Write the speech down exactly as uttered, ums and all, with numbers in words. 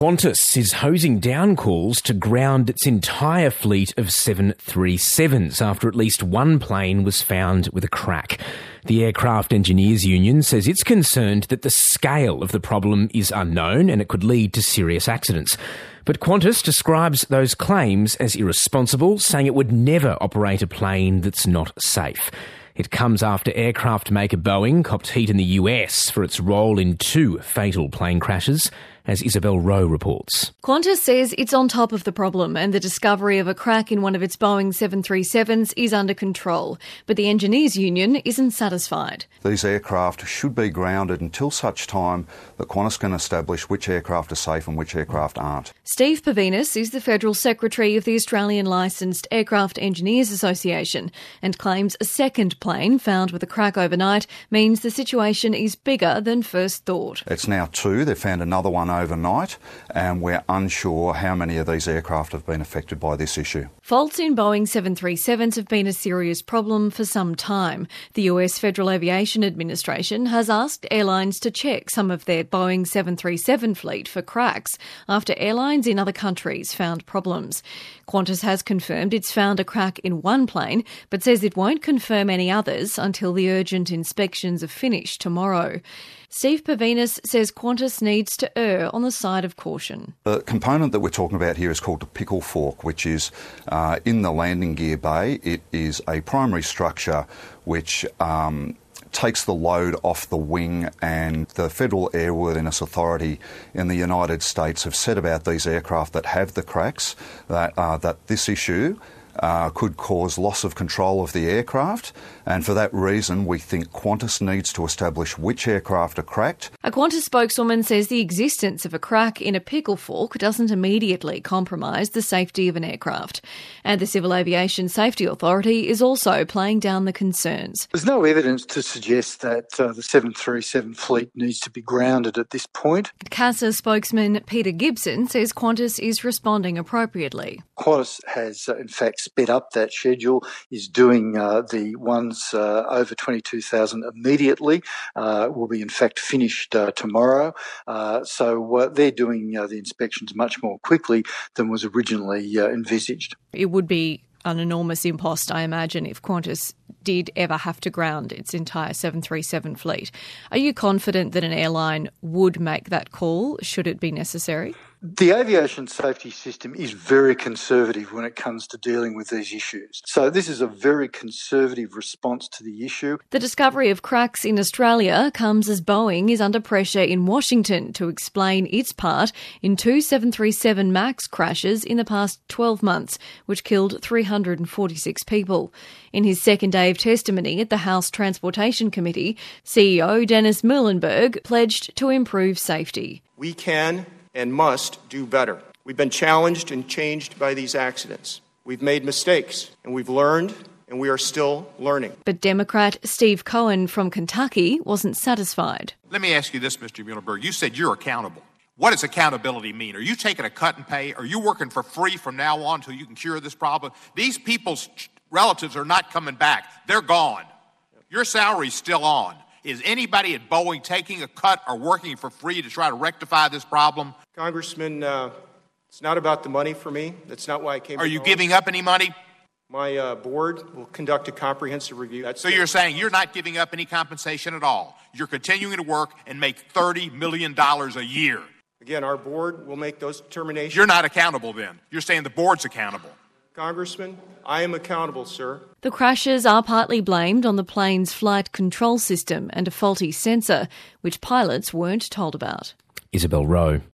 Qantas is hosing down calls to ground its entire fleet of seven thirty-sevens after at least one plane was found with a crack. The Aircraft Engineers Union says it's concerned that the scale of the problem is unknown and it could lead to serious accidents. But Qantas describes those claims as irresponsible, saying it would never operate a plane that's not safe. It comes after aircraft maker Boeing copped heat in the U S for its role in two fatal plane crashes, as Isabel Rowe reports. Qantas says it's on top of the problem and the discovery of a crack in one of its Boeing seven thirty-sevens is under control. But the Engineers Union isn't satisfied. These aircraft should be grounded until such time that Qantas can establish which aircraft are safe and which aircraft aren't. Steve Pavinas is the Federal Secretary of the Australian Licensed Aircraft Engineers Association and claims a second plane found with a crack overnight means the situation is bigger than first thought. It's now two. They've found another one overnight, and we're unsure how many of these aircraft have been affected by this issue. Faults in Boeing seven thirty-sevens have been a serious problem for some time. The U S Federal Aviation Administration has asked airlines to check some of their Boeing seven thirty-seven fleet for cracks after airlines in other countries found problems. Qantas has confirmed it's found a crack in one plane, but says it won't confirm any others until the urgent inspections are finished tomorrow. Steve Pavinas says Qantas needs to err on the side of caution. The component that we're talking about here is called the pickle fork, which is uh, in the landing gear bay. It is a primary structure which um, takes the load off the wing, and the Federal Airworthiness Authority in the United States have said about these aircraft that have the cracks that, uh, that this issue Uh, could cause loss of control of the aircraft, and for that reason we think Qantas needs to establish which aircraft are cracked. A Qantas spokeswoman says the existence of a crack in a pickle fork doesn't immediately compromise the safety of an aircraft. And the Civil Aviation Safety Authority is also playing down the concerns. There's no evidence to suggest that uh, the seven thirty-seven fleet needs to be grounded at this point. CASA spokesman Peter Gibson says Qantas is responding appropriately. Qantas has, uh, in fact, sped up that schedule, is doing uh, the ones uh, over twenty-two thousand immediately, uh, will be in fact finished uh, tomorrow. Uh, so uh, they're doing uh, the inspections much more quickly than was originally uh, envisaged. It would be an enormous impost, I imagine, if Qantas did ever have to ground its entire seven thirty-seven fleet. Are you confident that an airline would make that call should it be necessary? The aviation safety system is very conservative when it comes to dealing with these issues. So this is a very conservative response to the issue. The discovery of cracks in Australia comes as Boeing is under pressure in Washington to explain its part in two seven thirty-seven MAX crashes in the past twelve months, which killed three hundred forty-six people. In his second day of testimony at the House Transportation Committee, C E O Dennis Muilenburg pledged to improve safety. We can and must do better. We've been challenged and changed by these accidents. We've made mistakes, and we've learned, and we are still learning. But Democrat Steve Cohen from Kentucky wasn't satisfied. Let me ask you this, Mister Muilenburg. You said you're accountable. What does accountability mean? Are you taking a cut and pay? Are you working for free from now on until you can cure this problem? These people's relatives are not coming back. They're gone. Your salary's still on. Is anybody at Boeing taking a cut or working for free to try to rectify this problem? Congressman, uh, it's not about the money for me. That's not why I came. Are you Boeing. giving up any money? My uh, board will conduct a comprehensive review. That's so it. You're saying you're not giving up any compensation at all. You're continuing to work and make thirty million dollars a year. Again, our board will make those determinations. You're not accountable then. You're saying the board's accountable. Congressman, I am accountable, sir. The crashes are partly blamed on the plane's flight control system and a faulty sensor, which pilots weren't told about. Isabel Rowe.